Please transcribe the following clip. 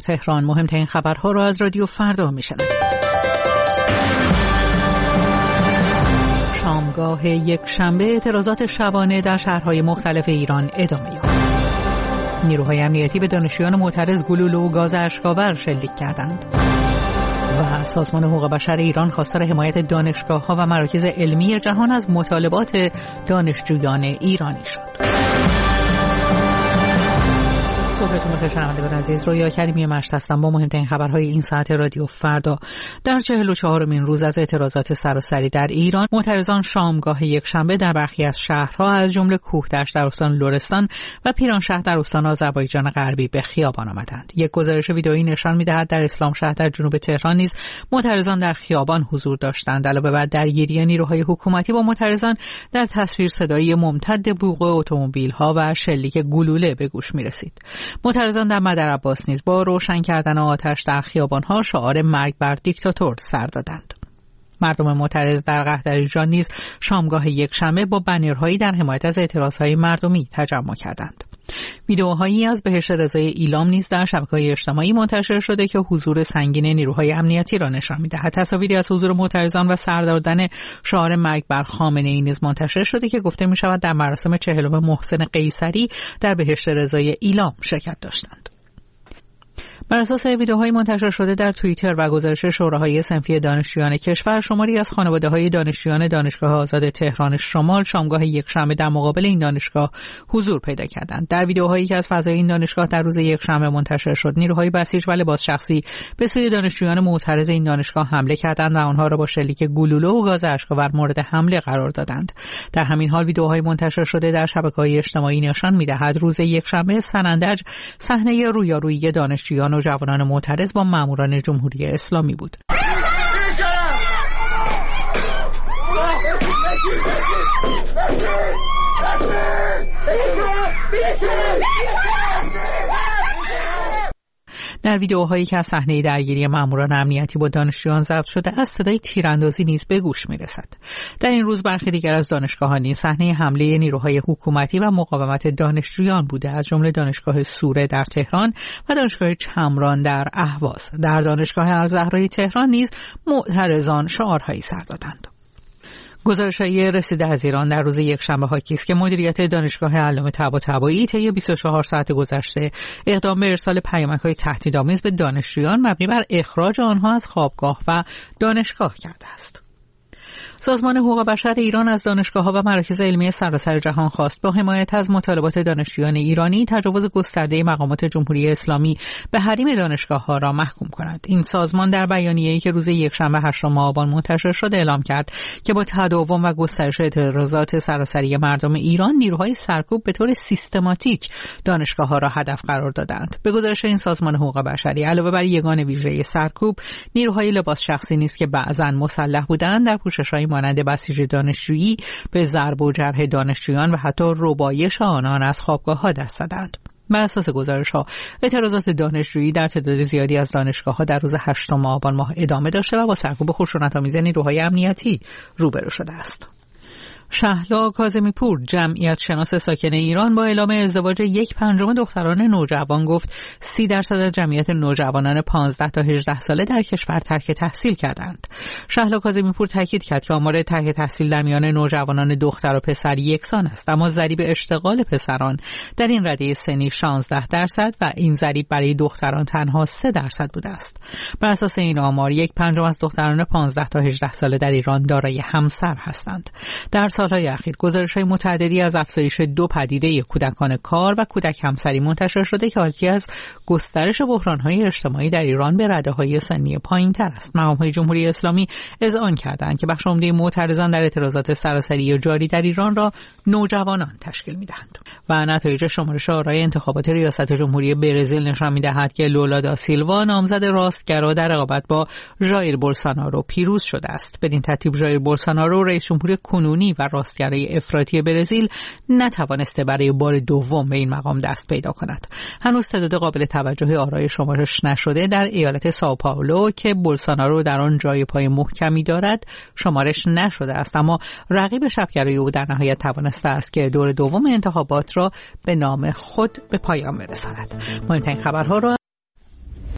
تهران مهمترین خبرها را از رادیو فردا میشنوید. شامگاه یک شنبه اعتراضات شبانه در شهرهای مختلف ایران ادامه یافت. نیروهای امنیتی به دانشجویان معترض گلوله و گاز اشک‌آور شلیک کردند. و سازمان حقوق بشر ایران خواستار حمایت دانشگاه‌ها و مراکز علمی جهان از مطالبات دانشجویان ایرانی شد. صبحتون بخیر شنوندگان عزیز، رویا کریمی مشت هستم با مهمترین خبرهای این ساعت رادیو فردا. در 44مین روز از اعتراضات سراسری در ایران، معترضان شامگاه یک شنبه در برخی از شهرها از جمله کوهدشت در استان لرستان و پیرانشهر در استان آذربایجان غربی به خیابان آمدند. یک گزارش ویدئویی نشان می‌دهد در اسلامشهر در جنوب تهران نیز معترضان در خیابان حضور داشتند. علاوه بر درگیری نیروهای حکومتی با معترضان، در تصویر صدایی ممتد بوق اتومبیل‌ها و شلیک گلوله به گوش می‌رسید. معترضان در مدرعباس نیز با روشن کردن آتش در خیابان‌ها شعار مرگ بر دیکتاتور سر دادند. مردم معترض در قهدریجان نیز شامگاه یک شنبه با بنرهایی در حمایت از اعتراضهای مردمی تجمع کردند. ویدئوهایی از بهشت رضای ایلام نیز در شبکه‌های اجتماعی منتشر شده که حضور سنگین نیروهای امنیتی را نشان می‌دهد. تصاویری از حضور معترضان و سر دادن شعار مرگ بر خامنه‌ای نیز منتشر شده که گفته می‌شود در مراسم 40 محسن قیصری در بهشت رضای ایلام شرکت داشتند. بر اساس ویدئوهای منتشر شده در توییتر و گزارش شوراهای صنفی دانشجویان کشور، شماری از خانواده‌های دانشجویان دانشگاه آزاد تهران شمال شامگاه یک شنبه در مقابل این دانشگاه حضور پیدا کردند. در ویدئوهایی که از فضای این دانشگاه در روز یک شنبه منتشر شد، نیروهای بسیج و لباس شخصی به سوی دانشجویان معترض این دانشگاه حمله کردند و آنها را با شلیک گلوله و گاز اشک‌آور مورد حمله قرار دادند. در همین حال ویدئوهای منتشر شده در شبکه‌های اجتماعی نشان می‌دهد روز یک شنبه سنندج صحنه رویارویی دانشجویان و جوانان معترض با ماموران جمهوری اسلامی بود. در ویدئوهایی که از صحنه درگیری ماموران امنیتی با دانشجویان ضبط شده از صدای تیراندازی نیز به گوش می‌رسد. در این روز برخی دیگر از دانشگاه‌ها نیز صحنه حمله نیروهای حکومتی و مقاومت دانشجویان بوده، از جمله دانشگاه سوره در تهران و دانشگاه چمران در اهواز. در دانشگاه الزهرای تهران نیز معترضان شعارهایی سر دادند. گزارش‌های رسیده از ایران در روز یک شنبه حاکی است که مدیریت دانشگاه علامه طباطبایی طی 24 ساعت گذشته اقدام به ارسال پیامک‌های تهدیدآمیز به دانشجویان مبنی بر اخراج آنها از خوابگاه و دانشگاه کرده است. سازمان حقوق بشر ایران از دانشگاه‌ها و مراکز علمی سراسر جهان خواست با حمایت از مطالبات دانشجویان ایرانی تجاوز گسترده مقامات جمهوری اسلامی به حریم دانشگاه‌ها را محکوم کند. این سازمان در بیانیه‌ای که روز یکشنبه 8 آبان منتشر شد اعلام کرد که با تداوم و گسترش اعتراضات سراسری مردم ایران، نیروهای سرکوب به طور سیستماتیک دانشگاه‌ها را هدف قرار دادند. به گزارش این سازمان حقوق بشری، علاوه بر یگان ویژه سرکوب، نیروهای لباس شخصی نیز که بعضاً مسلح بودند در پوشش‌های مانند بسیج دانشجویی به ضرب و جرح دانشجویان و حتی ربایش آنان از خوابگاه‌ها دست زدند. بر اساس گزارش‌ها، اعتراضات دانشجویی در تعداد زیادی از دانشگاه‌ها در روز 8 آبان ماه ادامه داشته و با سرکوب خشونت‌آمیز نیروهای امنیتی روبرو شده است. شهلا کاظمی پور، جمعیت شناس ساکن ایران، با اعلام ازدواج 1/5 دختران نوجوان گفت 30% از جمعیت نوجوانان 15 تا 18 ساله در کشور ترک تحصیل کردند. شهلا کاظمی پور تاکید کرد که آمار ترک تحصیل در میان نوجوانان دختر و پسر یکسان است، اما ضریب اشتغال پسران در این رده سنی 16% و این ضریب برای دختران تنها 3% بوده است. بر اساس این آمار 1/5 از دختران 15 تا 18 ساله در ایران دارای همسر هستند. در سالهای اخیر گزارش‌های متعددی از افزایش دو پدیده کودکان کار و کودک همسری منتشر شده که حاکی از گسترش بحران‌های اجتماعی در ایران به رده‌های سنی پایین‌تر است. مقام‌های جمهوری اسلامی اذعان کردند که بخش عمده معترضان در اعتراضات سراسری جاری در ایران را نوجوانان تشکیل می‌دهند. و نتایج شمارش آرای انتخابات ریاست جمهوری برزیل نشان می‌دهد که لولا دا سیلوا، نامزد راستگرا، در رقابت با ژایر بولسونارو پیروز شده است. بدین ترتیب ژایر بولسونارو، رئیس جمهور کنونی و راستگرای افراطی برزیل، نتوانسته برای بار دوم به این مقام دست پیدا کند. هنوز تعداد قابل توجهی آرای شمارش نشده در ایالت سائو پائولو که بولسونارو در آن جای پای محکمی دارد شمارش نشده است، اما رقیب شبگرای او در نهایت توانسته است که دور دوم انتخابات را به نام خود به پایان برساند. مهمترین خبرها را